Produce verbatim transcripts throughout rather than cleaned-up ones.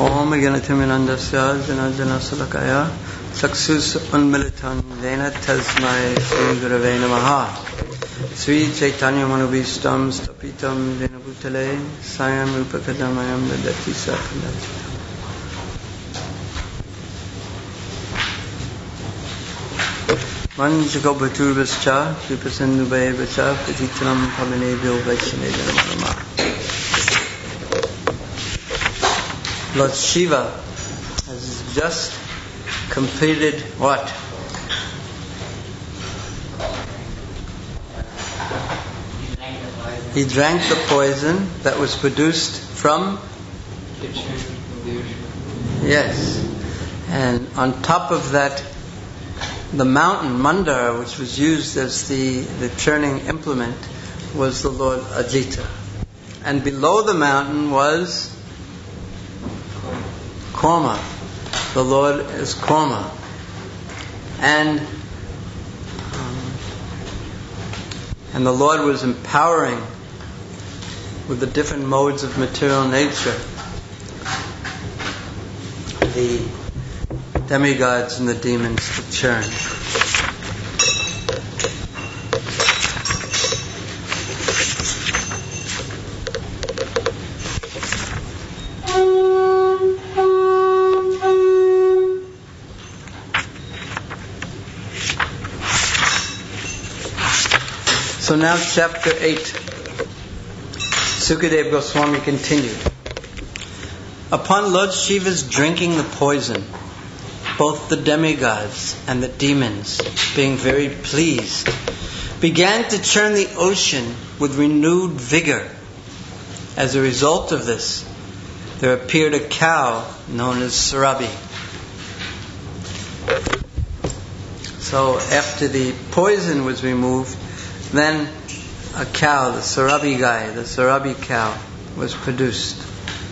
Om Ganatiminandasya Janajana Salakaya Saksus Unmilitan Dena Tasmai Sri Gurave Namaha Sri Chaitanya Manubhistam Stapitam Venabhutale Sayam Rupakadamayam Dadati Sakandati. Manjagobhaturvascha Vipasandubhayavacha Patitanam Pavanebhyo Vaishnavya Namaha. Lord Shiva has just completed what? He drank the poison that was produced from? Yes. And on top of that, the mountain, Mandara, which was used as the, the churning implement, was the Lord Ajita. And below the mountain was Korma. The Lord is Korma. And um, and the Lord was empowering with the different modes of material nature the demigods and the demons to churn. So now chapter eight. Sukadeva Goswami continued. Upon Lord Shiva's drinking the poison, both the demigods and the demons, being very pleased, began to churn the ocean with renewed vigor. As a result of this, there appeared a cow known as Surabi. So after the poison was removed, then a cow, the Surabi guy, the Surabi cow, was produced.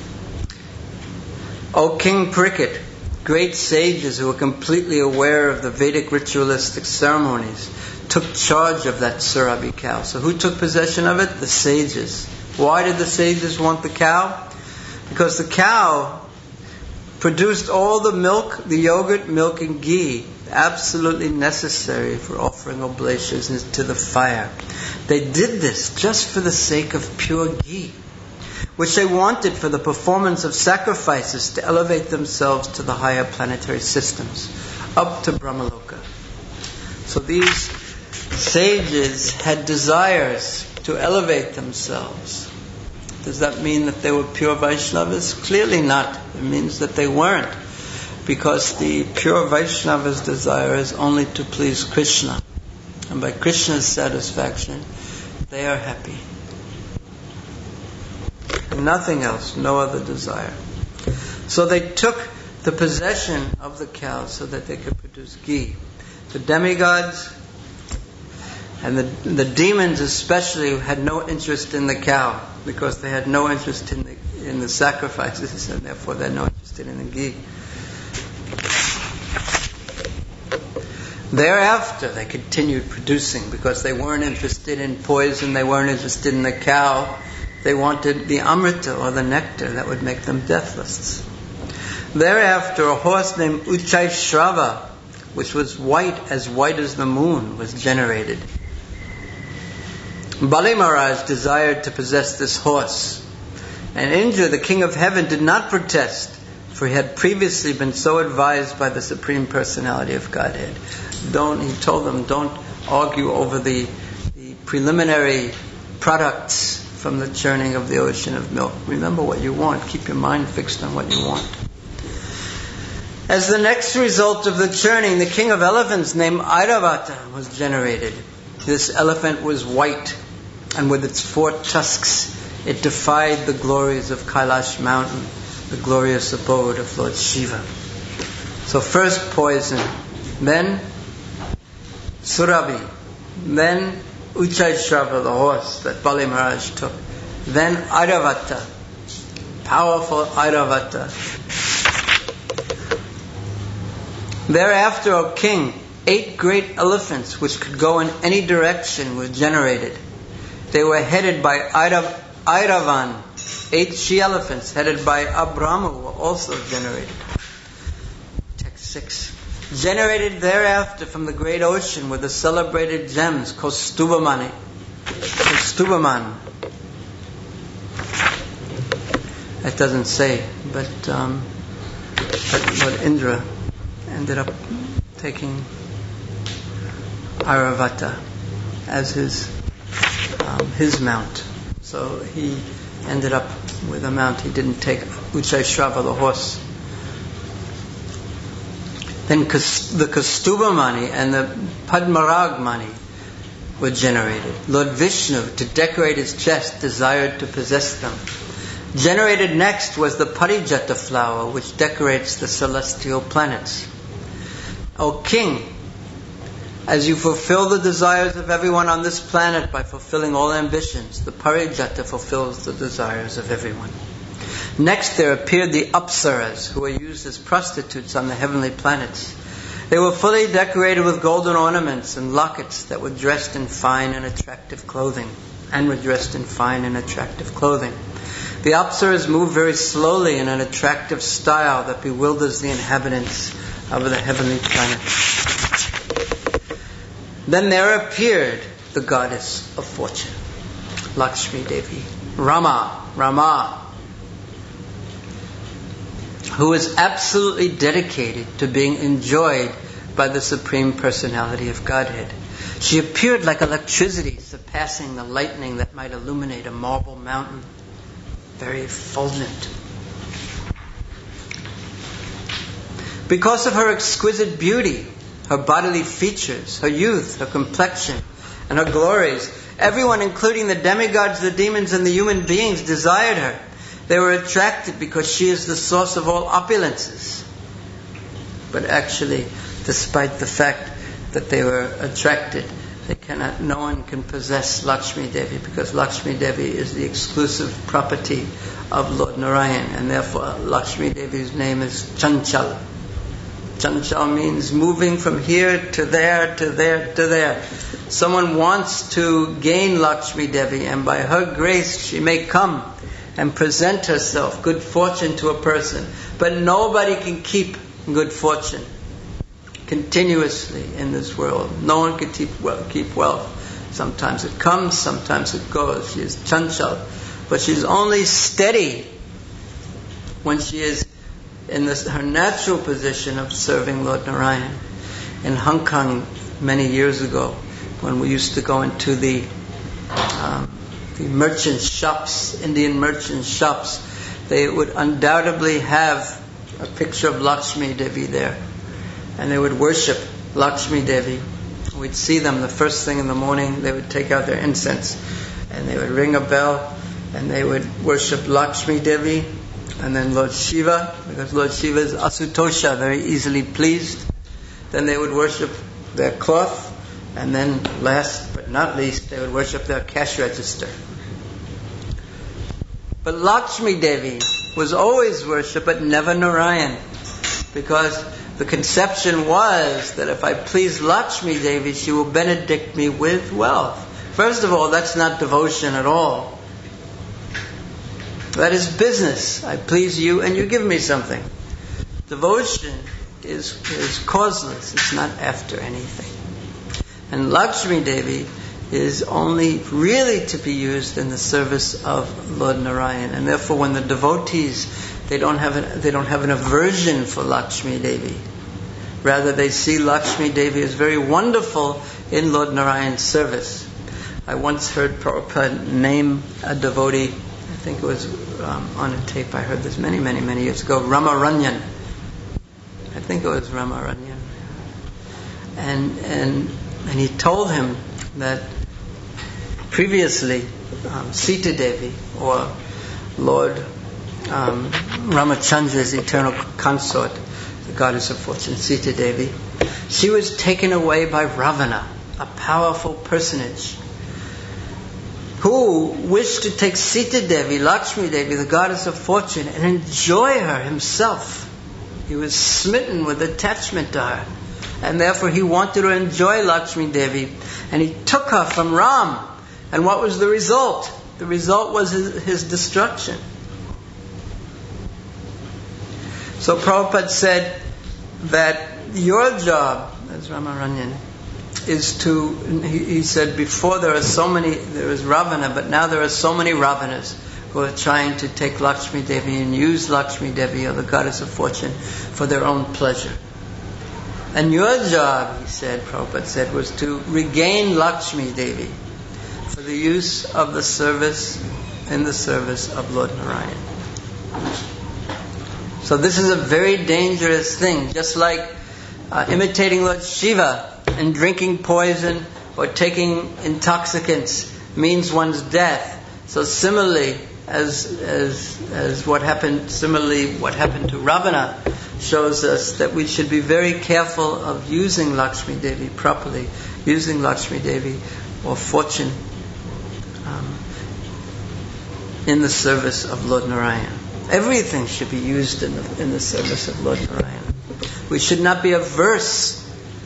O King Parikshit, great sages who were completely aware of the Vedic ritualistic ceremonies took charge of that Surabi cow. So who took possession of it? The sages. Why did the sages want the cow? Because the cow produced all the milk, the yogurt, milk and ghee absolutely necessary for offering oblations to the fire. They did this just for the sake of pure ghee, which they wanted for the performance of sacrifices to elevate themselves to the higher planetary systems, up to Brahmaloka. So these sages had desires to elevate themselves. Does that mean that they were pure Vaishnavas? Clearly not. It means that they weren't, because the pure Vaishnava's desire is only to please Krishna. And by Krishna's satisfaction, they are happy. Nothing else, no other desire. So they took the possession of the cow so that they could produce ghee. The demigods and the, the demons especially had no interest in the cow, because they had no interest in the, in the sacrifices, and therefore they had no interest in the ghee. Thereafter, they continued producing, because they weren't interested in poison, they weren't interested in the cow. They wanted the amrita, or the nectar, that would make them deathless. Thereafter, a horse named Uchai Shrava, which was white, as white as the moon, was generated. Bali Maharaj desired to possess this horse. And Indra, the king of heaven, did not protest, for he had previously been so advised by the Supreme Personality of Godhead. Don't, he told them, don't argue over the, the preliminary products from the churning of the ocean of milk. Remember what you want. Keep your mind fixed on what you want. As the next result of the churning, the king of elephants named Airavata was generated. This elephant was white, and with its four tusks, it defied the glories of Kailash mountain, the glorious abode of Lord Shiva. So first poison, then Surabi, then Uchai Shrava, the horse that Bali Maharaj took, then Airavata, powerful Airavata. Thereafter, O king, eight great elephants which could go in any direction were generated. They were headed by Airav, Airavan, Eight she-elephants headed by Abramu were also generated. Text six. Generated thereafter from the great ocean were the celebrated gems, Kaustubhamani. Kaustubhaman. That doesn't say, but, um, but, but Indra ended up taking Airavata as his um, his mount. So he ended up with a mount. He didn't take Uchai-Shrava, the horse. Then the Kaustubhamani and the Padmaragmani were generated. Lord Vishnu, to decorate his chest, desired to possess them. Generated next was the Parijata flower, which decorates the celestial planets. O King, as you fulfill the desires of everyone on this planet by fulfilling all ambitions, the Parijata fulfills the desires of everyone. Next there appeared the Apsaras, who were used as prostitutes on the heavenly planets. They were fully decorated with golden ornaments and lockets that were dressed in fine and attractive clothing, and were dressed in fine and attractive clothing. The Apsaras moved very slowly in an attractive style that bewilders the inhabitants of the heavenly planets. Then there appeared the goddess of fortune, Lakshmi Devi, Rama, Rama, who is absolutely dedicated to being enjoyed by the Supreme Personality of Godhead. She appeared like electricity, surpassing the lightning that might illuminate a marble mountain. Very effulgent. Because of her exquisite beauty, her bodily features, her youth, her complexion, and her glories, everyone, including the demigods, the demons, and the human beings, desired her. They were attracted because she is the source of all opulences. But actually, despite the fact that they were attracted, they cannot, no one can possess Lakshmi Devi, because Lakshmi Devi is the exclusive property of Lord Narayan, and therefore Lakshmi Devi's name is Chanchal. Chanchal means moving from here to there, to there, to there. Someone wants to gain Lakshmi Devi, and by her grace she may come and present herself, good fortune to a person. But nobody can keep good fortune continuously in this world. No one can keep wealth. Keep wealth. Sometimes it comes, sometimes it goes. She is Chanchal, but she's only steady when she is in this, her natural position of serving Lord Narayan. In Hong Kong, many years ago, when we used to go into the um, the merchant shops, Indian merchant shops, they would undoubtedly have a picture of Lakshmi Devi there. And they would worship Lakshmi Devi. We'd see them the first thing in the morning. They would take out their incense and they would ring a bell and they would worship Lakshmi Devi and then Lord Shiva, because Lord Shiva is Asutosha, very easily pleased. Then they would worship their cloth, and then last but not least, they would worship their cash register. But Lakshmi Devi was always worshipped, but never Narayan, because the conception was that if I please Lakshmi Devi, she will benedict me with wealth. First of all, that's not devotion at all. That is business. I please you and you give me something. Devotion is, is causeless. It's not after anything. And Lakshmi Devi is only really to be used in the service of Lord Narayan. And therefore when the devotees, they don't have an, they don't have an aversion for Lakshmi Devi. Rather, they see Lakshmi Devi as very wonderful in Lord Narayan's service. I once heard Prabhupada name a devotee, I think it was um, on a tape, I heard this many, many, many years ago, Ramaranjan. I think it was Ramaranjan. And, and, and he told him that previously um, Sita Devi, or Lord um, Ramachandra's eternal consort, the goddess of fortune, Sita Devi, she was taken away by Ravana, a powerful personage, who wished to take Sita Devi, Lakshmi Devi, the goddess of fortune, and enjoy her himself. He was smitten with attachment to her, and therefore he wanted to enjoy Lakshmi Devi, and he took her from Ram. And what was the result? The result was his, his destruction. So Prabhupada said that your job as Ramaranjan is to, he, he said before there are so many, there is Ravana, but now there are so many Ravanas who are trying to take Lakshmi Devi and use Lakshmi Devi, or the goddess of fortune, for their own pleasure. And your job, he said, Prabhupada said, was to regain Lakshmi Devi for the use of the service, in the service of Lord Narayan. So this is a very dangerous thing, just like uh, imitating Lord Shiva and drinking poison or taking intoxicants means one's death. So similarly, as as as what happened, similarly what happened to Ravana shows us that we should be very careful of using Lakshmi Devi properly, using Lakshmi Devi or fortune um, in the service of Lord Narayan. Everything should be used in the, in the service of Lord Narayan. We should not be averse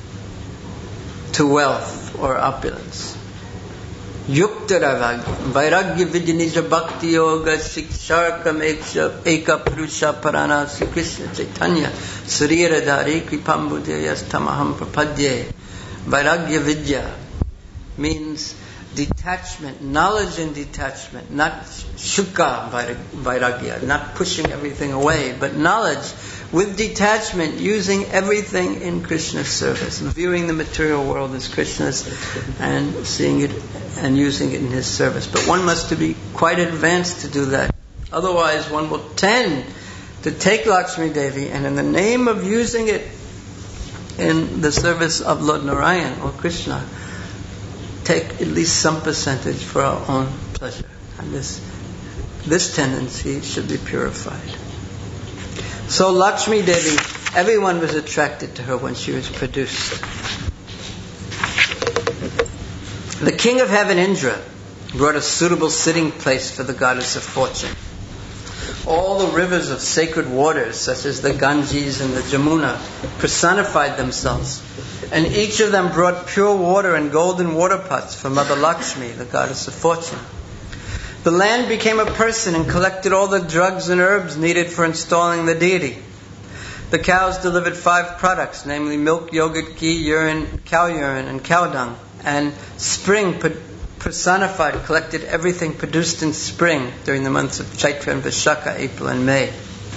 to wealth or opulence. Yukta Vairagya Vidyanija Bhakti Yoga Shiksharkam Eka Purusha Parana Sri Krishna Chaitanya Surira Dari Kripambudayas Tamaham Prapadye. Vairagya Vidya means detachment, knowledge and detachment, not shuka vairagya, not pushing everything away, but knowledge with detachment, using everything in Krishna's service, viewing the material world as Krishna's and seeing it and using it in his service. But one must be quite advanced to do that. Otherwise one will tend to take Lakshmi Devi and in the name of using it in the service of Lord Narayan or Krishna, take at least some percentage for our own pleasure. And this this tendency should be purified. So Lakshmi Devi, everyone was attracted to her when she was produced. The king of heaven, Indra, brought a suitable sitting place for the goddess of fortune. All the rivers of sacred waters, such as the Ganges and the Jamuna, personified themselves. And each of them brought pure water in golden water pots for Mother Lakshmi, the goddess of fortune. The land became a person and collected all the drugs and herbs needed for installing the deity. The cows delivered five products, namely milk, yogurt, ghee, urine, cow urine, and cow dung. And spring personified, collected everything produced in spring during the months of Chaitra and Vishaka, April and May.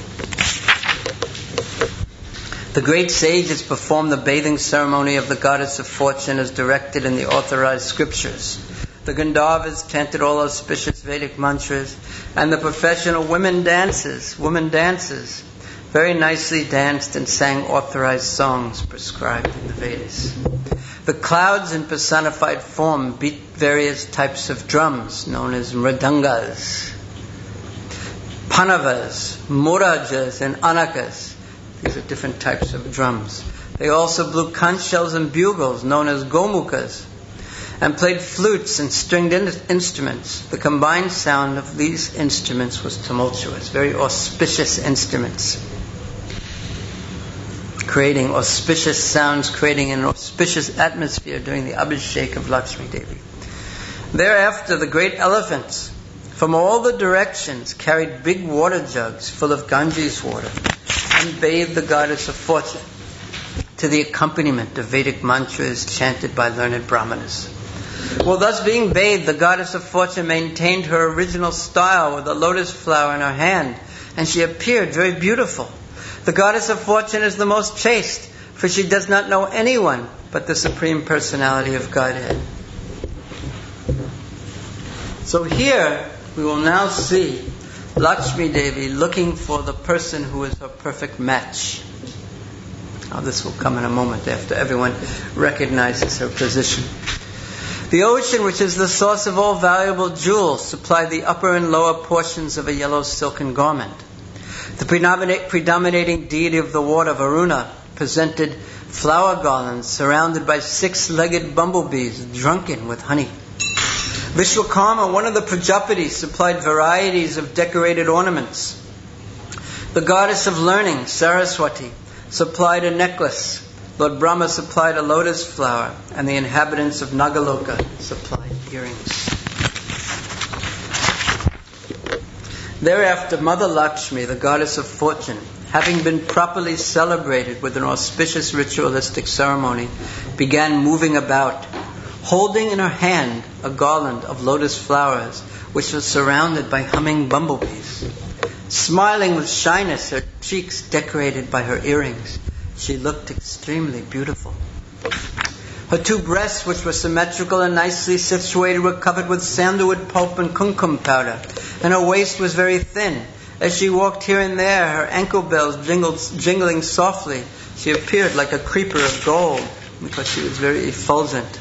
The great sages performed the bathing ceremony of the goddess of fortune as directed in the authorized scriptures. The Gandharvas chanted all auspicious Vedic mantras, and the professional women dancers, women dancers, very nicely danced and sang authorized songs prescribed in the Vedas. The clouds in personified form beat various types of drums known as mridangas, panavas, murajas, and anakas. These are different types of drums. They also blew conch shells and bugles known as gomukas, and played flutes and stringed in- instruments. The combined sound of these instruments was tumultuous, very auspicious instruments, creating auspicious sounds, creating an auspicious atmosphere during the Abhishek of Lakshmi Devi. Thereafter, the great elephants from all the directions carried big water jugs full of Ganges water and bathed the goddess of fortune to the accompaniment of Vedic mantras chanted by learned brahmanas. While thus being bathed, the goddess of fortune maintained her original style with a lotus flower in her hand, and she appeared very beautiful. The goddess of fortune is the most chaste, for she does not know anyone but the Supreme Personality of Godhead. So here we will now see Lakshmi Devi looking for the person who is her perfect match. Now this will come in a moment after everyone recognizes her position. The ocean, which is the source of all valuable jewels, supplied the upper and lower portions of a yellow silken garment. The predominating deity of the water, Varuna, presented flower garlands surrounded by six-legged bumblebees drunken with honey. Vishwakarma, one of the Prajapatis, supplied varieties of decorated ornaments. The goddess of learning, Saraswati, supplied a necklace. Lord Brahma supplied a lotus flower, and the inhabitants of Nagaloka supplied earrings. Thereafter, Mother Lakshmi, the goddess of fortune, having been properly celebrated with an auspicious ritualistic ceremony, began moving about, holding in her hand a garland of lotus flowers, which was surrounded by humming bumblebees. Smiling with shyness, her cheeks decorated by her earrings, she looked extremely beautiful. Her two breasts, which were symmetrical and nicely situated, were covered with sandalwood pulp and kumkum powder, and her waist was very thin. As she walked here and there, her ankle bells jingled, jingling softly. She appeared like a creeper of gold because she was very effulgent.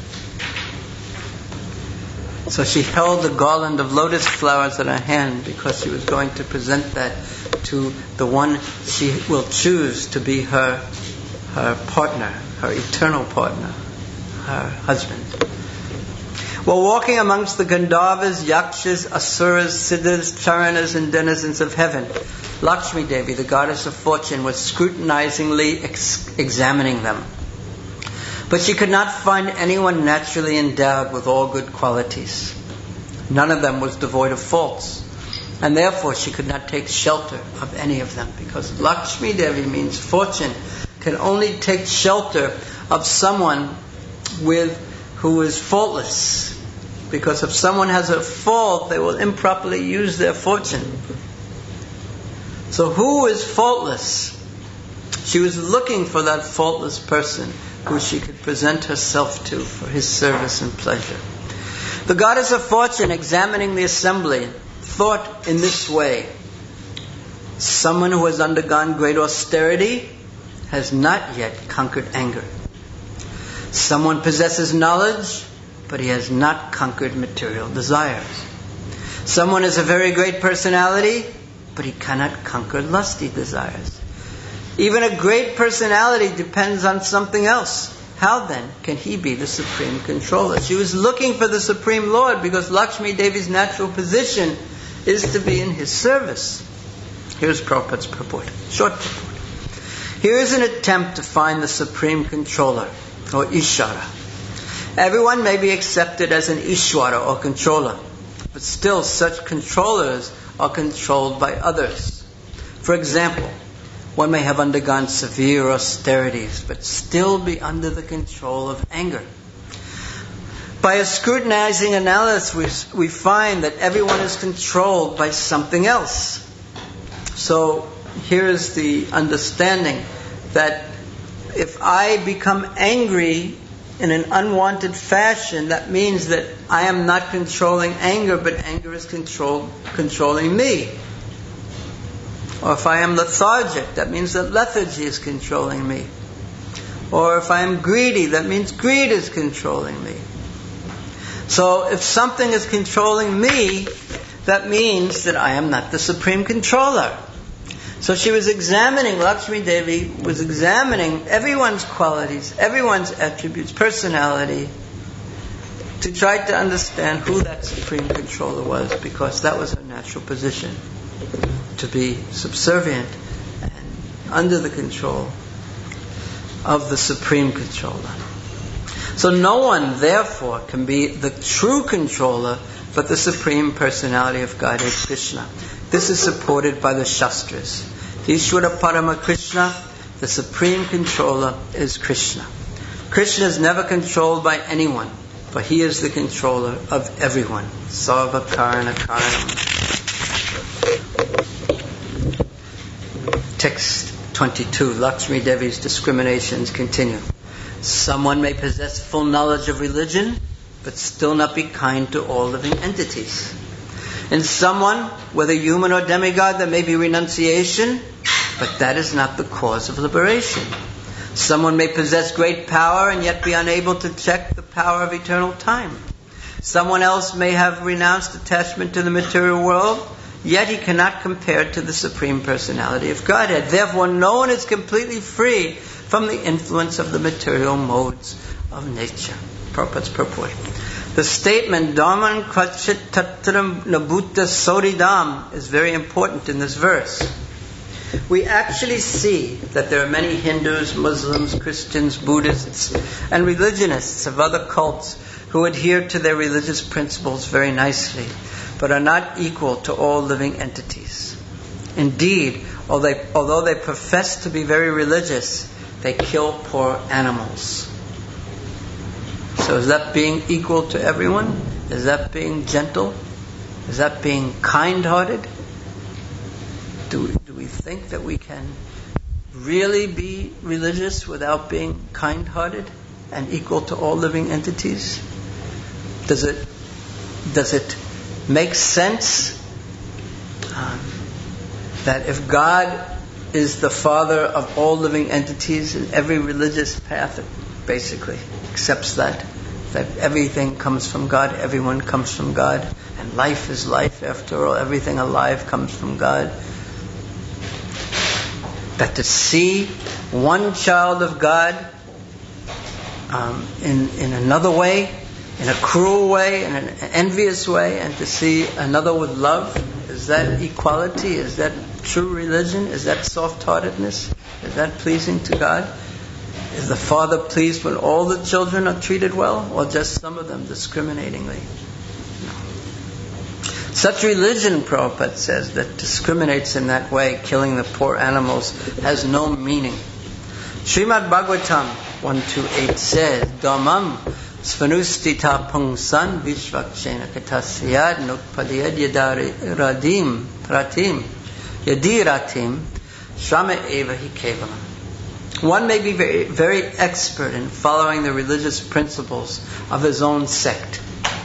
So she held a garland of lotus flowers in her hand because she was going to present that to the one she will choose to be her, her partner, her eternal partner, her husband. While walking amongst the Gandharvas, Yakshas, Asuras, Siddhas, Charanas, and denizens of heaven, Lakshmi Devi, the goddess of fortune, was scrutinizingly ex- examining them. But she could not find anyone naturally endowed with all good qualities. None of them was devoid of faults, and therefore she could not take shelter of any of them, because Lakshmi Devi means fortune can only take shelter of someone with who is faultless. Because if someone has a fault, they will improperly use their fortune. So who is faultless? She was looking for that faultless person who she could present herself to for his service and pleasure. The goddess of fortune, examining the assembly, thought in this way: someone who has undergone great austerity has not yet conquered anger. Someone possesses knowledge, but he has not conquered material desires. Someone has a very great personality, but he cannot conquer lusty desires. Even a great personality depends on something else. How then can he be the supreme controller? She was looking for the Supreme Lord because Lakshmi Devi's natural position is to be in his service. Here's Prabhupada's purport, short purport. Here is an attempt to find the supreme controller, or Ishvara. Everyone may be accepted as an Ishvara or controller, but still such controllers are controlled by others. For example, one may have undergone severe austerities, but still be under the control of anger. By a scrutinizing analysis, we, we find that everyone is controlled by something else. So here is the understanding that if I become angry in an unwanted fashion, that means that I am not controlling anger, but anger is control, controlling me. Or if I am lethargic, that means that lethargy is controlling me. Or if I am greedy, that means greed is controlling me. So if something is controlling me, that means that I am not the supreme controller. So she was examining, Lakshmi Devi was examining everyone's qualities, everyone's attributes, personality, to try to understand who that supreme controller was, because that was her natural position, to be subservient and under the control of the supreme controller. So no one, therefore, can be the true controller but the supreme personality of Godhead, Krishna. This is supported by the Shastras. Ishvara Parama Krishna, the supreme controller, is Krishna. Krishna is never controlled by anyone, but he is the controller of everyone. Sarva Karana Karanam. Text twenty-two, Lakshmi Devi's discriminations continue. Someone may possess full knowledge of religion, but still not be kind to all living entities. In someone, whether human or demigod, there may be renunciation, but that is not the cause of liberation. Someone may possess great power and yet be unable to check the power of eternal time. Someone else may have renounced attachment to the material world, yet he cannot compare to the Supreme Personality of Godhead. Therefore, no one is completely free from the influence of the material modes of nature. Prabhupada's purport. The statement Dharman Kvachit Tatram Nabhuta Soridam is very important in this verse. We actually see that there are many Hindus, Muslims, Christians, Buddhists, and religionists of other cults who adhere to their religious principles very nicely. but are not equal to all living entities. Indeed, although they, although they profess to be very religious, they kill poor animals. So is that being equal to everyone? Is that being gentle? Is that being kind-hearted? Do we, do we think that we can really be religious without being kind-hearted and equal to all living entities? Does it does it make sense um, that if God is the Father of all living entities, and every religious path basically accepts that, that everything comes from God, everyone comes from God, and life is life after all, everything alive comes from God, that to see one child of God um, in, in another way, in a cruel way, in an envious way, and to see another with love, is that equality? Is that true religion? Is that soft-heartedness? Is that pleasing to God? Is the Father pleased when all the children are treated well, or just some of them discriminatingly? No. Such religion, Prabhupada says, that discriminates in that way, killing the poor animals, has no meaning. Srimad Bhagavatam one twenty-eight says, Dhamam Svanustita Pungsan Vishvakshena Katasyad Nukpadiyad Yadaradim Pratim Yadiratim Shrama Eva Hi Kevalam. One may be very, very expert in following the religious principles of his own sect.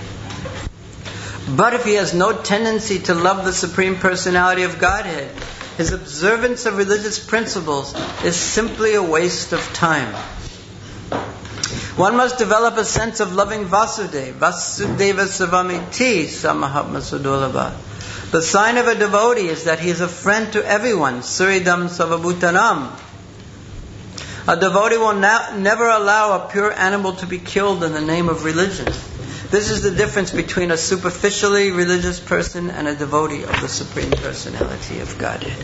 But if he has no tendency to love the Supreme Personality of Godhead, his observance of religious principles is simply a waste of time. One must develop a sense of loving Vasudeva. Vasudeva Savamiti Samahatma Sudolabha. The sign of a devotee is that he is a friend to everyone. Suridam Savabhutanam. A devotee will na- never allow a pure animal to be killed in the name of religion. This is the difference between a superficially religious person and a devotee of the Supreme Personality of Godhead.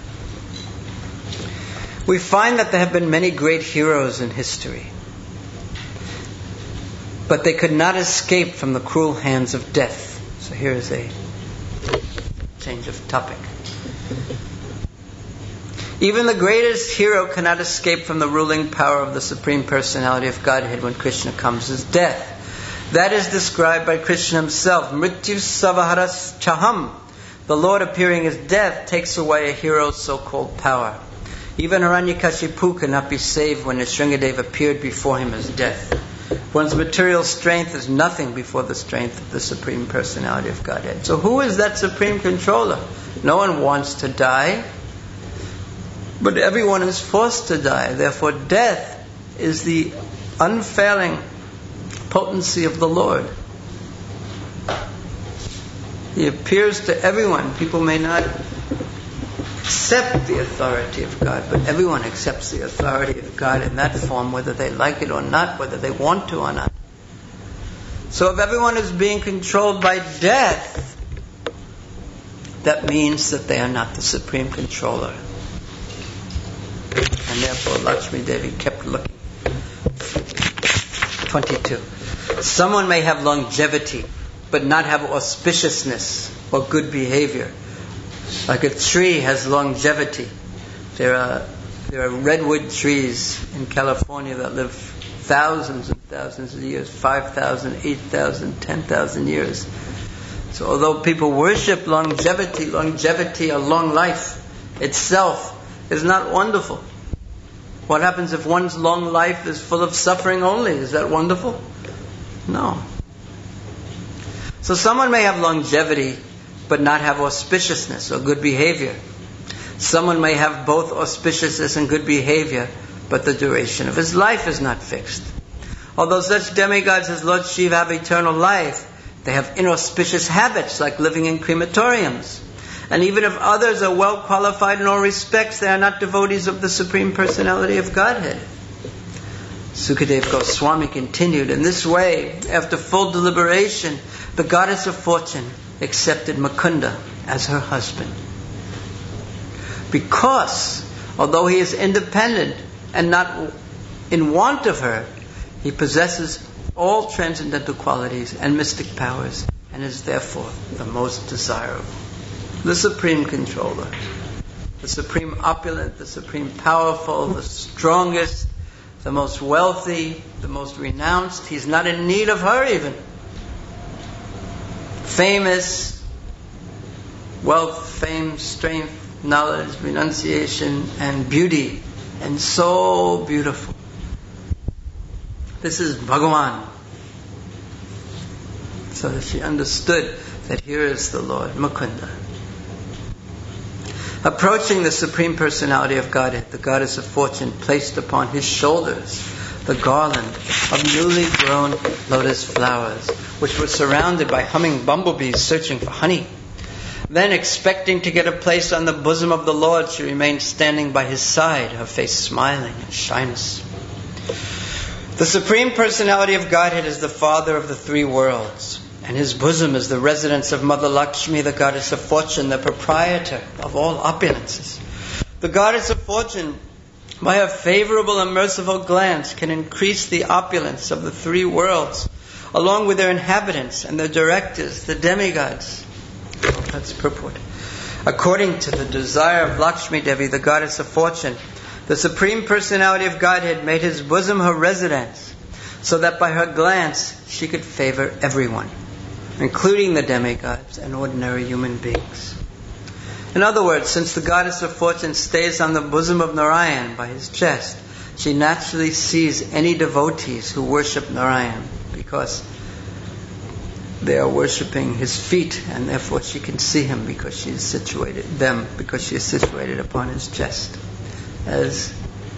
We find that there have been many great heroes in history, but they could not escape from the cruel hands of death. So here is a change of topic. Even the greatest hero cannot escape from the ruling power of the Supreme Personality of Godhead when Krishna comes as death. That is described by Krishna himself. Mrityu Savaharas Chaham. The Lord appearing as death takes away a hero's so-called power. Even Hiranyakashipu cannot be saved when Nrsingadev appeared before him as death. One's material strength is nothing before the strength of the Supreme Personality of Godhead. So who is that Supreme Controller? No one wants to die, but everyone is forced to die. Therefore, death is the unfailing potency of the Lord. He appears to everyone. People may not accept the authority of God, but everyone accepts the authority of God in that form, whether they like it or not, whether they want to or not. So if everyone is being controlled by death, that means that they are not the Supreme Controller. And therefore Lakshmi Devi kept looking. twenty-two. Someone may have longevity, but not have auspiciousness or good behavior. Like a tree has longevity. There are there are redwood trees in California that live thousands and thousands of years, five thousand, eight thousand, ten thousand years. So although people worship longevity, longevity, a long life itself is not wonderful. What happens if one's long life is full of suffering only? Is that wonderful? No. So someone may have longevity, but not have auspiciousness or good behavior. Someone may have both auspiciousness and good behavior, but the duration of his life is not fixed. Although such demigods as Lord Shiva have eternal life, they have inauspicious habits like living in crematoriums. And even if others are well qualified in all respects, they are not devotees of the Supreme Personality of Godhead. Sukadeva Goswami continued, in this way, after full deliberation, the goddess of fortune accepted Mukunda as her husband. Because, although he is independent and not in want of her, he possesses all transcendental qualities and mystic powers, and is therefore the most desirable. The supreme controller, the supreme opulent, the supreme powerful, the strongest, the most wealthy, the most renounced. He's not in need of her even. Famous, wealth, fame, strength, knowledge, renunciation, and beauty, and so beautiful. This is Bhagavan. So that she understood that here is the Lord, Mukunda. Approaching the Supreme Personality of Godhead, the Goddess of Fortune placed upon his shoulders the garland of newly grown lotus flowers, which were surrounded by humming bumblebees searching for honey. Then, expecting to get a place on the bosom of the Lord, she remained standing by his side, her face smiling in shyness. The Supreme Personality of Godhead is the Father of the three worlds, and his bosom is the residence of Mother Lakshmi, the Goddess of Fortune, the proprietor of all opulences. The Goddess of Fortune, by a favorable and merciful glance, can increase the opulence of the three worlds, along with their inhabitants and their directors, the demigods. Oh, that's purport. According to the desire of Lakshmi Devi, the Goddess of Fortune, the Supreme Personality of Godhead made his bosom her residence, so that by her glance she could favor everyone, including the demigods and ordinary human beings. In other words, since the Goddess of Fortune stays on the bosom of Narayan by his chest, she naturally sees any devotees who worship Narayan, because they are worshipping his feet, and therefore she can see him because she is situated, them because she is situated upon his chest, as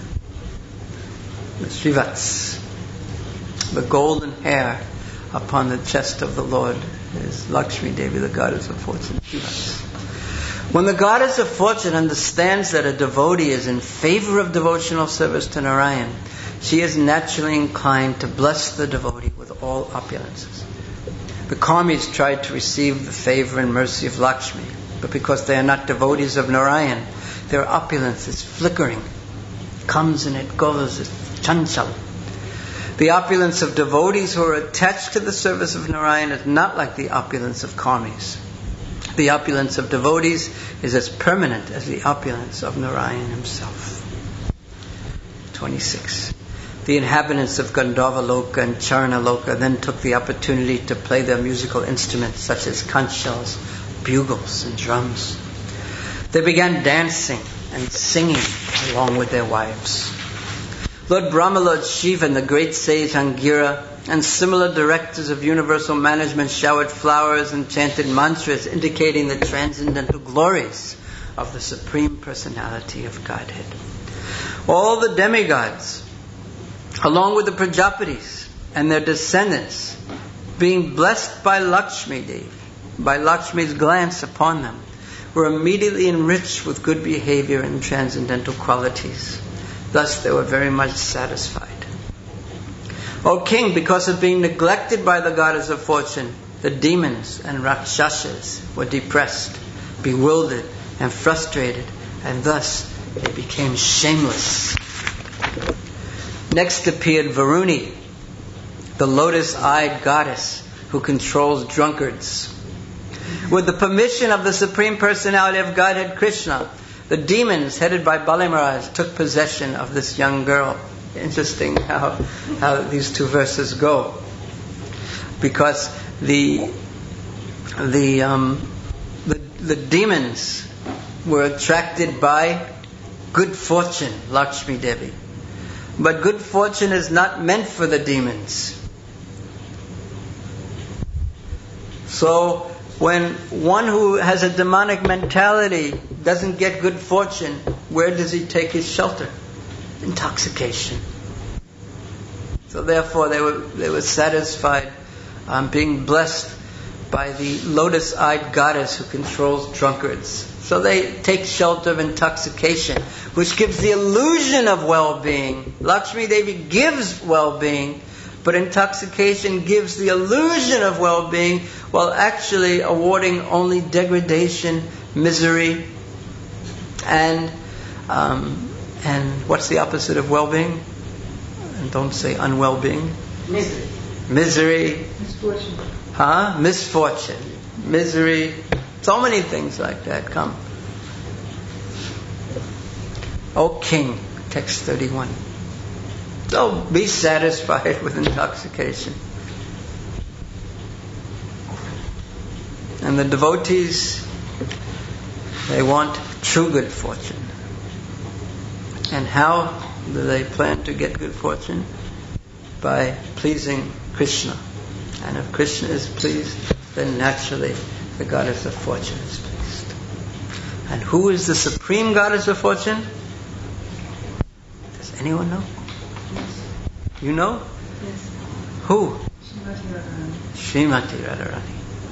the Srivats, the golden hair upon the chest of the Lord, is Lakshmi Devi, the Goddess of Fortune. Srivats. When the Goddess of Fortune understands that a devotee is in favor of devotional service to Narayan, she is naturally inclined to bless the devotee with all opulences. The karmis tried to receive the favor and mercy of Lakshmi, but because they are not devotees of Narayan, their opulence is flickering. It comes and it goes, it's chanchal. The opulence of devotees who are attached to the service of Narayan is not like the opulence of karmis. The opulence of devotees is as permanent as the opulence of Narayan himself. twenty-six. The inhabitants of Gandharva Loka and Charana Loka then took the opportunity to play their musical instruments such as conch shells, bugles, and drums. They began dancing and singing along with their wives. Lord Brahma, Lord Shiva, and the great sage Angira, and similar directors of universal management showered flowers and chanted mantras indicating the transcendental glories of the Supreme Personality of Godhead. All the demigods, along with the Prajapatis and their descendants, being blessed by Lakshmi Devi, by Lakshmi's glance upon them, were immediately enriched with good behavior and transcendental qualities. Thus they were very much satisfied. O King, because of being neglected by the Goddess of Fortune, the demons and Rakshasas were depressed, bewildered, and frustrated, and thus they became shameless. Next appeared Varuni, the lotus-eyed goddess who controls drunkards. With the permission of the Supreme Personality of Godhead Krishna, the demons headed by Bali Maharaj took possession of this young girl. Interesting how how these two verses go, because the the um, the, the demons were attracted by good fortune, Lakshmi Devi, but good fortune is not meant for the demons. So when one who has a demonic mentality doesn't get good fortune, where does he take his shelter? Intoxication. So therefore they were they were satisfied um, being blessed by the lotus-eyed goddess who controls drunkards. So they take shelter of intoxication, which gives the illusion of well-being. Lakshmi Devi gives well-being, but intoxication gives the illusion of well-being, while actually awarding only degradation, misery, and um, and what's the opposite of well-being? And don't say unwell-being. Misery. Misery. Misfortune. Huh? Misfortune, misery, so many things like that come. O king, text thirty-one. So be satisfied with intoxication. And the devotees, they want true good fortune. And how do they plan to get good fortune? By pleasing Krishna. And if Krishna is pleased, then naturally the goddess of fortune is pleased. And who is the supreme goddess of fortune? Does anyone know? Yes. You know? Yes. Who? Srimati Radharani. Srimati Radharani.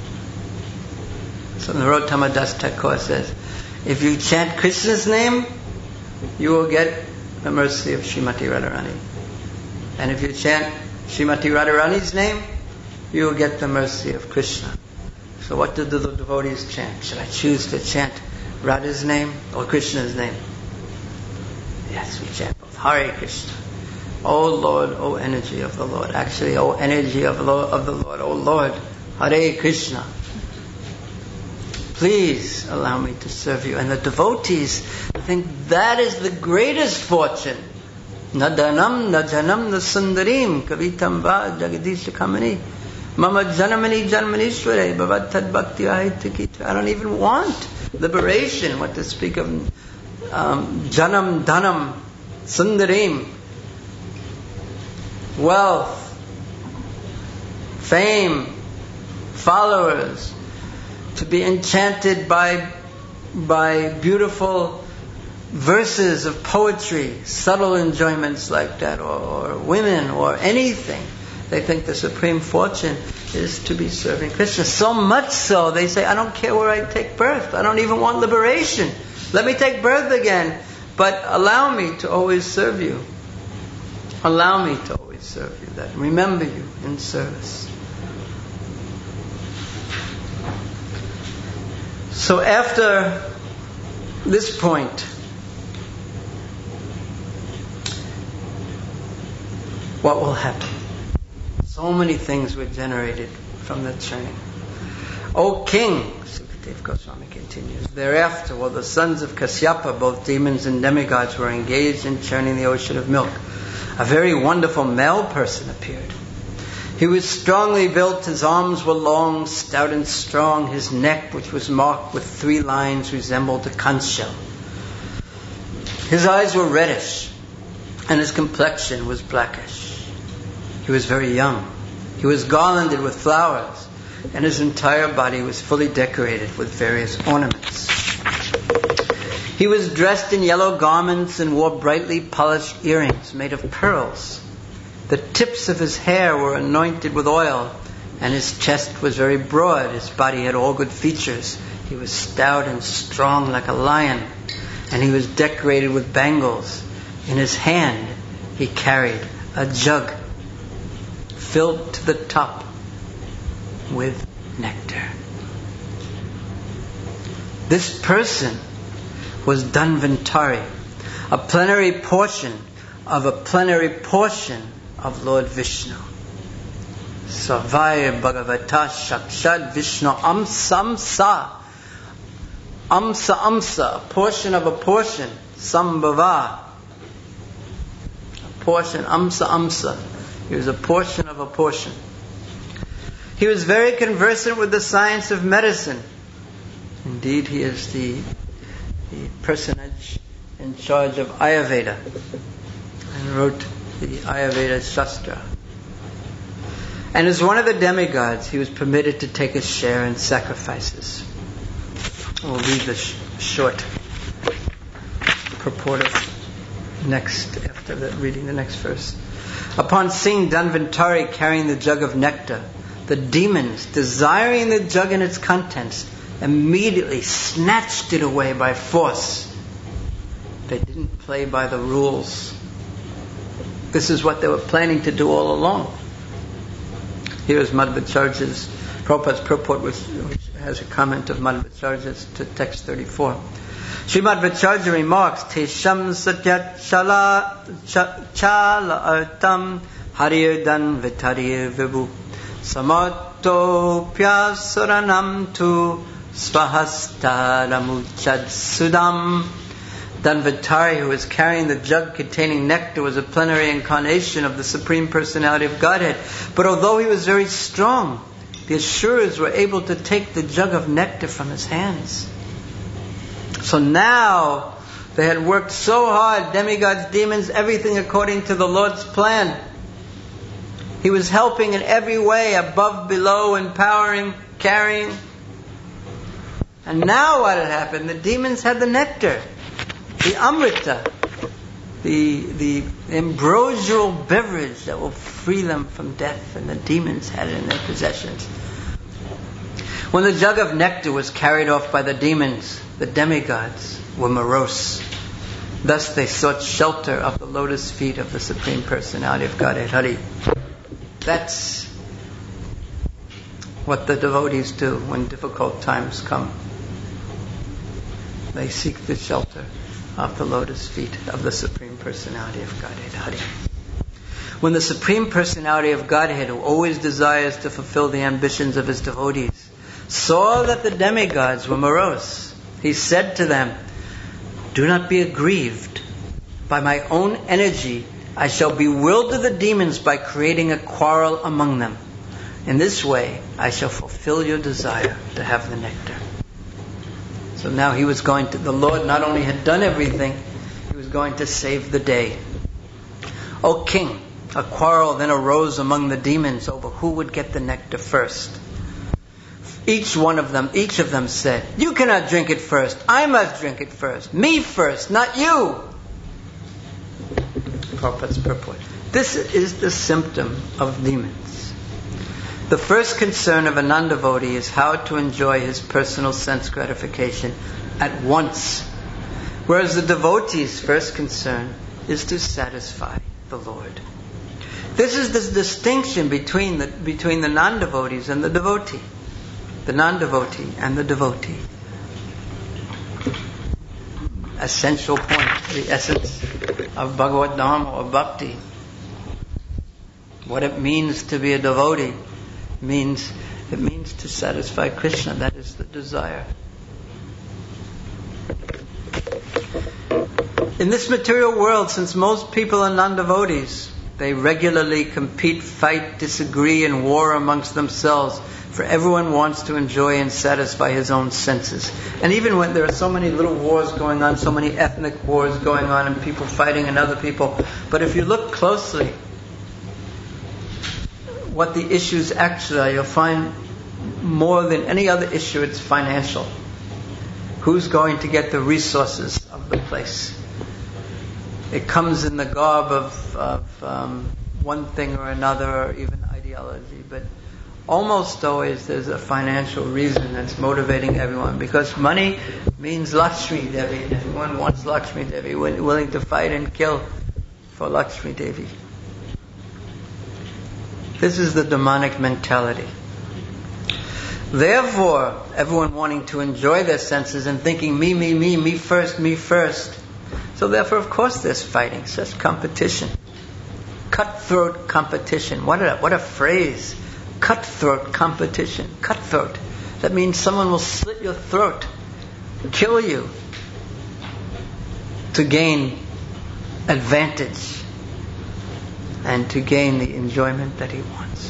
So Narottama Das Thakur says, if you chant Krishna's name, you will get the mercy of Srimati Radharani. And if you chant Srimati Radharani's name, you will get the mercy of Krishna. So what do the devotees chant? Should I choose to chant Radha's name or Krishna's name? Yes, we chant both. Hare Krishna. O Lord, O energy of the Lord. Actually, O energy of the Lord, of the Lord. O Lord, Hare Krishna. Please allow me to serve you. And the devotees think that is the greatest fortune. Nadanam najanam nasundarim kavitam va jagadisha kamani mama janamani janmanishware bhavat tad bhakti ahitakita. I don't even want liberation. What to speak of um, janam dhanam sundarim, wealth, fame, followers, to be enchanted by by beautiful verses of poetry, subtle enjoyments like that, or, or women, or anything. They think the supreme fortune is to be serving Krishna. So much so, they say, I don't care where I take birth. I don't even want liberation. Let me take birth again, but allow me to always serve you. Allow me to always serve you. That remember you in service. So after this point, what will happen? So many things were generated from the churning. O king, Sukadeva Goswami continues, thereafter, while the sons of Kasyapa, both demons and demigods, were engaged in churning the ocean of milk, a very wonderful male person appeared. He was strongly built, his arms were long, stout and strong, his neck, which was marked with three lines, resembled a conch shell. His eyes were reddish, and his complexion was blackish. He was very young. He was garlanded with flowers, and his entire body was fully decorated with various ornaments. He was dressed in yellow garments and wore brightly polished earrings made of pearls. The tips of his hair were anointed with oil, and his chest was very broad. His body had all good features. He was stout and strong like a lion, and he was decorated with bangles. In his hand he carried a jug filled to the top with nectar. This person was Dhanvantari, a plenary portion of a plenary portion of Lord Vishnu. Savaya Bhagavata Shakshad Vishnu Amsamsa. Amsa Amsa, a portion of a portion. Sambhava, a portion. Amsa Amsa. He was a portion of a portion. He was very conversant with the science of medicine. Indeed, he is the, the personage in charge of Ayurveda and wrote the Ayurveda Shastra. And as one of the demigods, he was permitted to take a share in sacrifices. We'll read the sh- short purport of next, after the, reading the next verse. Upon seeing Dhanvantari carrying the jug of nectar, the demons, desiring the jug and its contents, immediately snatched it away by force. They didn't play by the rules. This is what they were planning to do all along. Here is Madhvacharya's, Prabhupada's purport, which, which has a comment of Madhvacharya's to text thirty-four. Srimad Vacharya remarks, Tesham satyat chala chala artam harir dan vitarir vibhu Samatopyasaranam tu svahastaramuchad sudam. Dhanvatari, who was carrying the jug containing nectar, was a plenary incarnation of the Supreme Personality of Godhead. But although he was very strong, the Asuras were able to take the jug of nectar from his hands. So now they had worked so hard, demigods, demons, everything according to the Lord's plan. He was helping in every way, above, below, empowering, carrying. And now what had happened? The demons had the nectar, the Amrita, the, the ambrosial beverage that will free them from death, and the demons had it in their possessions. When the jug of nectar was carried off by the demons, the demigods were morose. Thus they sought shelter of the lotus feet of the Supreme Personality of Godhead. Hari. That's what the devotees do when difficult times come. They seek the shelter of the lotus feet of the Supreme Personality of Godhead. Hari. When the Supreme Personality of Godhead, who always desires to fulfill the ambitions of his devotees, saw that the demigods were morose, he said to them, "Do not be aggrieved. By my own energy, I shall bewilder the demons by creating a quarrel among them. In this way, I shall fulfill your desire to have the nectar." So now he was going to, the Lord not only had done everything, he was going to save the day. O king, a quarrel then arose among the demons over who would get the nectar first. Each one of them, each of them said, "You cannot drink it first. I must drink it first. Me first, not you." Prabhupada's purport. This is the symptom of demons. The first concern of a non-devotee is how to enjoy his personal sense gratification at once, whereas the devotee's first concern is to satisfy the Lord. This is the distinction between the, between the non-devotees and the devotee. The non-devotee and the devotee. Essential point, the essence of Bhagavad Dharma or Bhakti. What it means to be a devotee means it means to satisfy Krishna. That is the desire. In this material world, since most people are non-devotees, they regularly compete, fight, disagree, and war amongst themselves. For everyone wants to enjoy and satisfy his own senses. And even when there are so many little wars going on, so many ethnic wars going on, and people fighting and other people. But if you look closely, what the issues actually are, you'll find more than any other issue, it's financial. Who's going to get the resources of the place? It comes in the garb of, of um, one thing or another, or even ideology, but almost always there's a financial reason that's motivating everyone, because money means Lakshmi Devi, and everyone wants Lakshmi Devi, willing to fight and kill for Lakshmi Devi. This is the demonic mentality. Therefore, everyone wanting to enjoy their senses and thinking me, me, me, me first, me first. So therefore, of course, there's fighting, such competition. Cutthroat competition. What a, what a phrase. Cutthroat competition. Cutthroat. That means someone will slit your throat, kill you, to gain advantage and to gain the enjoyment that he wants.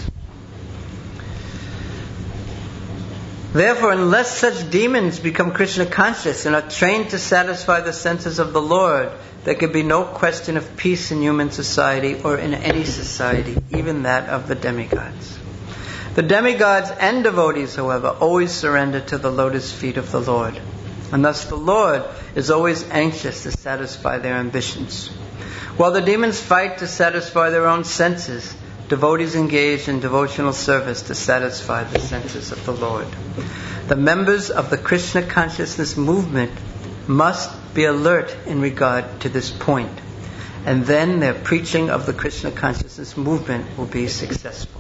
Therefore, unless such demons become Krishna conscious and are trained to satisfy the senses of the Lord, there can be no question of peace in human society or in any society, even that of the demigods. The demigods and devotees, however, always surrender to the lotus feet of the Lord. And thus the Lord is always anxious to satisfy their ambitions. While the demons fight to satisfy their own senses, devotees engage in devotional service to satisfy the senses of the Lord. The members of the Krishna consciousness movement must be alert in regard to this point, and then their preaching of the Krishna consciousness movement will be successful.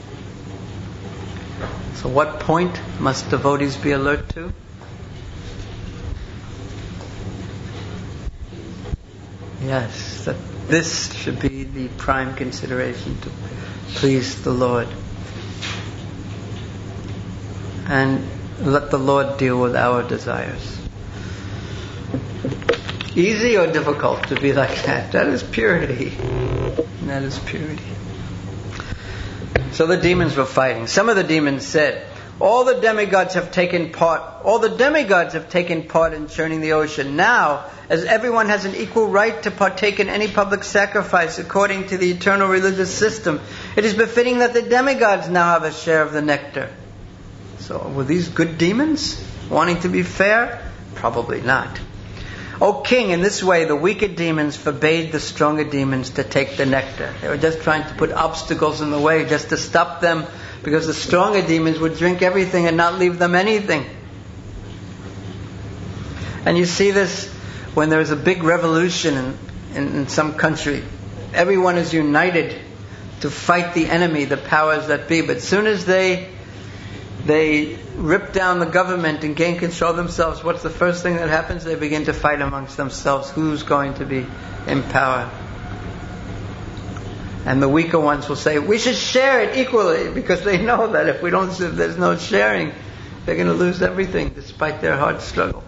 So what point must devotees be alert to? Yes, that this should be the prime consideration, to please the Lord. and let the Lord deal with our desires. Easy or difficult to be like that? That is purity. That is purity. So the demons were fighting. Some of the demons said, all the demigods have taken part, all the demigods have taken part in churning the ocean. Now, as everyone has an equal right to partake in any public sacrifice according to the eternal religious system, it is befitting that the demigods now have a share of the nectar. So, were these good demons wanting to be fair? Probably not. O king, in this way the weaker demons forbade the stronger demons to take the nectar. They were just trying to put obstacles in the way just to stop them, because the stronger demons would drink everything and not leave them anything. And you see this when there's a big revolution in, in, in some country. Everyone is united to fight the enemy, the powers that be. But as soon as they they rip down the government and gain control of themselves, what's the first thing that happens? They begin to fight amongst themselves. Who's going to be in power? And the weaker ones will say, we should share it equally, because they know that if we don't, if there's no sharing, they're going to lose everything despite their hard struggle.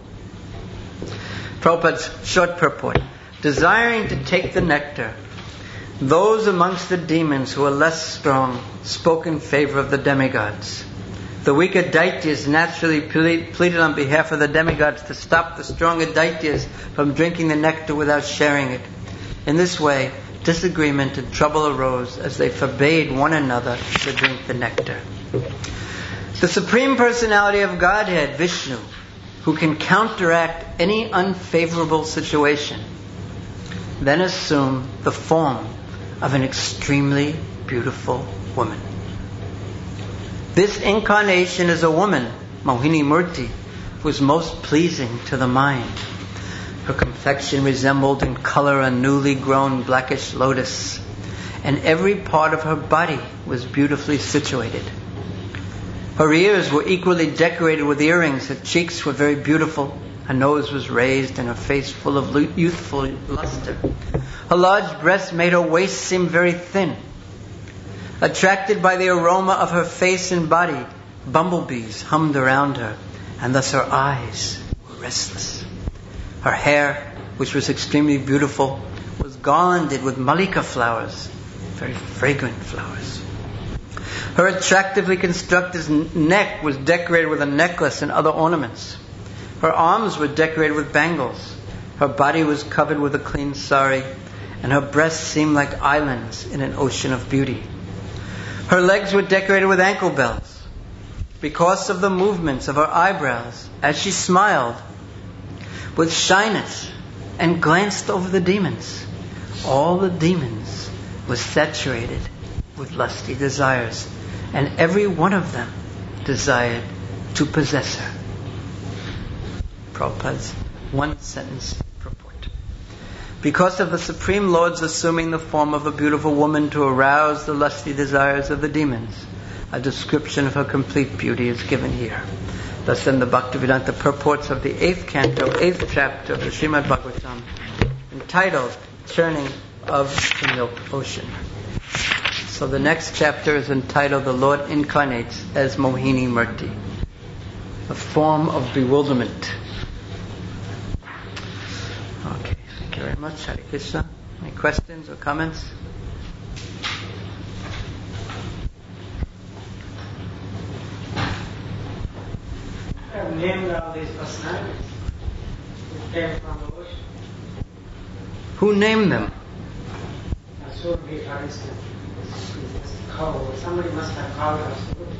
Prabhupada's short purport. Desiring to take the nectar, those amongst the demons who are less strong spoke in favor of the demigods. The weaker Daityas naturally pleaded on behalf of the demigods to stop the stronger Daityas from drinking the nectar without sharing it. In this way, disagreement and trouble arose as they forbade one another to drink the nectar. The Supreme Personality of Godhead, Vishnu, who can counteract any unfavorable situation, then assumed the form of an extremely beautiful woman. This incarnation is a woman, Mohini Murti, who is most pleasing to the mind. Her complexion resembled in color a newly grown blackish lotus, and every part of her body was beautifully situated. Her ears were equally decorated with earrings, her cheeks were very beautiful, her nose was raised, and her face full of youthful luster. Her large breasts made her waist seem very thin. Attracted by the aroma of her face and body, bumblebees hummed around her, and thus her eyes were restless. Her hair, which was extremely beautiful, was garlanded with malika flowers, very fragrant flowers. Her attractively constructed neck was decorated with a necklace and other ornaments. Her arms were decorated with bangles. Her body was covered with a clean sari, and her breasts seemed like islands in an ocean of beauty. Her legs were decorated with ankle bells. Because of the movements of her eyebrows, as she smiled with shyness and glanced over the demons, all the demons were saturated with lusty desires, and every one of them desired to possess her. Prabhupada's one sentence purport. Because of the Supreme Lord's assuming the form of a beautiful woman to arouse the lusty desires of the demons, a description of her complete beauty is given here. Thus then the Bhaktivedanta purports of the eighth canto, eighth chapter of the Srimad Bhagavatam, entitled Churning of the Milk Ocean. So the next chapter is entitled The Lord Incarnates as Mohini Murti, a form of bewilderment. Okay, thank you very much. Hare Krishna. Any questions or comments? I have named all these personalities who came from the ocean. Who named them? Surabhi, for instance, cow. Somebody must have called her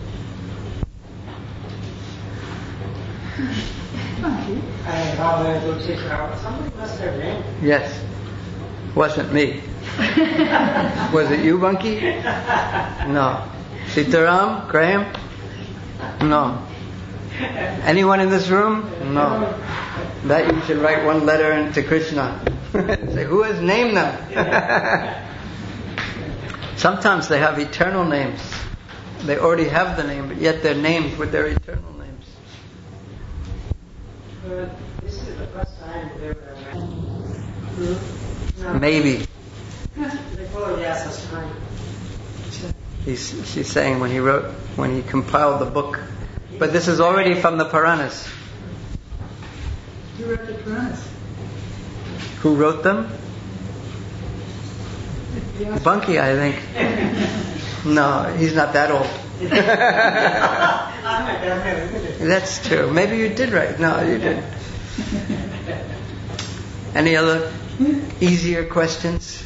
Surabhi. I Rava, Dulce, Rava. Somebody must have named her. Yes. Wasn't me. Was it you, Bunky? No. Sitaram? Graham? No. Anyone in this room? No. That you should write one letter into Krishna. Say, who has named them? Sometimes they have eternal names. They already have the name, but yet they're named with their eternal names. Uh, this is the first time they were married. No. Maybe. Before Vyasa's time. He's, she's saying when he wrote, when he compiled the book, But this is already from the Puranas. You wrote the Puranas. Who wrote them? Yes. Bunky, I think. No, he's not that old. That's true. Maybe you did write. No, you didn't. Any other easier questions?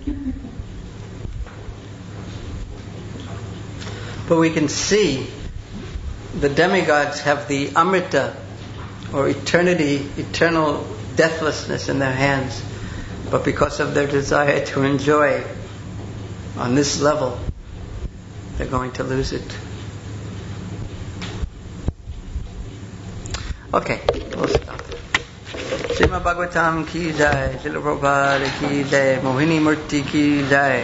But we can see the demigods have the Amrita, or eternity, eternal deathlessness in their hands. But because of their desire to enjoy on this level, they're going to lose it. Okay, we'll stop. Srimad Bhagavatam ki jai, Srila Prabhupada ki jai, Mohini Murti ki jai.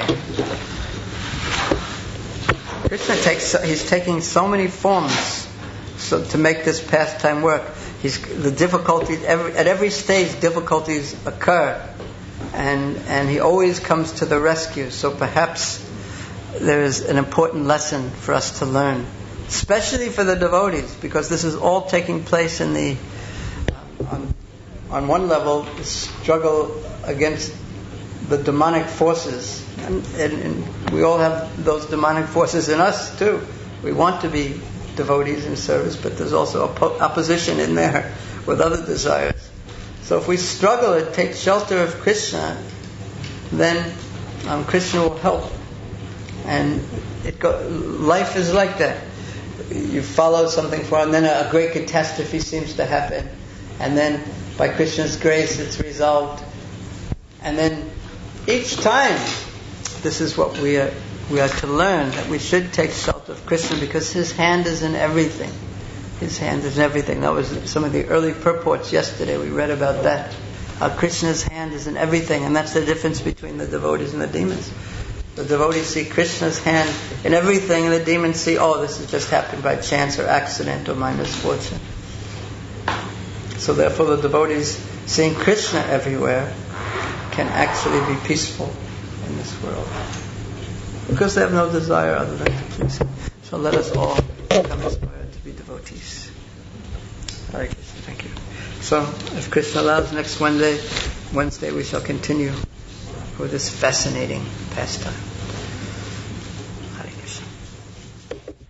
Krishna takes, he's taking so many forms so to make this pastime work. He's, the difficulties, every, at every stage difficulties occur. And, and he always comes to the rescue. So perhaps there is an important lesson for us to learn, especially for the devotees, because this is all taking place in the, on, on one level, the struggle against the demonic forces. And, and, and we all have those demonic forces in us too. We want to be devotees in service, but there's also oppo- opposition in there with other desires. So if we struggle to take shelter of Krishna, then um, Krishna will help. And it go, life is like that. You follow something for, and then a, a great catastrophe seems to happen, and then by Krishna's grace it's resolved. And then each time, this is what we are we are to learn, that we should take shelter of Krishna because His hand is in everything. His hand is in everything. That was some of the early purports yesterday. We read about that. How Krishna's hand is in everything, and that's the difference between the devotees and the demons. The devotees see Krishna's hand in everything, and the demons see, oh, this has just happened by chance or accident or my misfortune. So therefore the devotees seeing Krishna everywhere can actually be peaceful in this world, because they have no desire other than to please Him. So let us all become inspired to be devotees. Hare Krishna, thank you. So, if Krishna allows, next Wednesday, Wednesday we shall continue with this fascinating pastime.